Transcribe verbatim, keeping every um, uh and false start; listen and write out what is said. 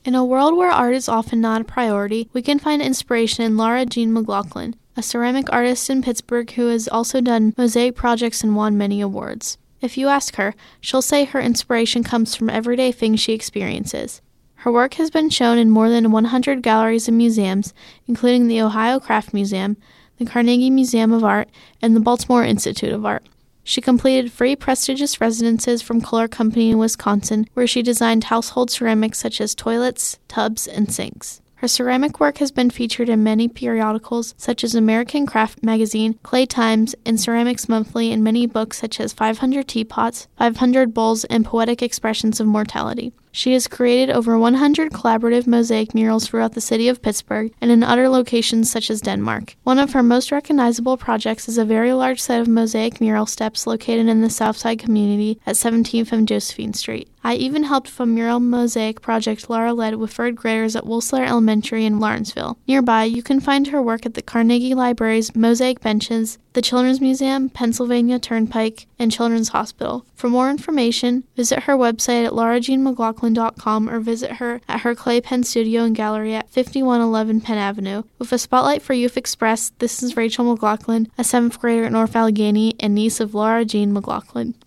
In a world where art is often not a priority, we can find inspiration in Laura Jean McLaughlin, a ceramic artist in Pittsburgh who has also done mosaic projects and won many awards. If you ask her, she'll say her inspiration comes from everyday things she experiences. Her work has been shown in more than one hundred galleries and museums, including the Ohio Craft Museum, the Carnegie Museum of Art, and the Baltimore Institute of Art. She completed three prestigious residences from Kohler Company in Wisconsin, where she designed household ceramics such as toilets, tubs, and sinks. Her ceramic work has been featured in many periodicals such as American Craft Magazine, Clay Times, and Ceramics Monthly, and many books such as five hundred Teapots, five hundred Bowls, and Poetic Expressions of Mortality. She has created over one hundred collaborative mosaic murals throughout the city of Pittsburgh and in other locations such as Denmark. One of her most recognizable projects is a very large set of mosaic mural steps located in the Southside community at seventeenth and Josephine Street. I even helped with a mural mosaic project Laura led with third graders at Wolsler Elementary in Lawrenceville. Nearby, you can find her work at the Carnegie Library's Mosaic Benches, the Children's Museum, Pennsylvania Turnpike, and Children's Hospital. For more information, visit her website at laura jean mclaughlin dot com or visit her at her clay pen studio and gallery at fifty-one eleven Penn Avenue. With a spotlight for Youth Express, this is Rachel McLaughlin, a seventh grader at North Allegheny and niece of Laura Jean McLaughlin.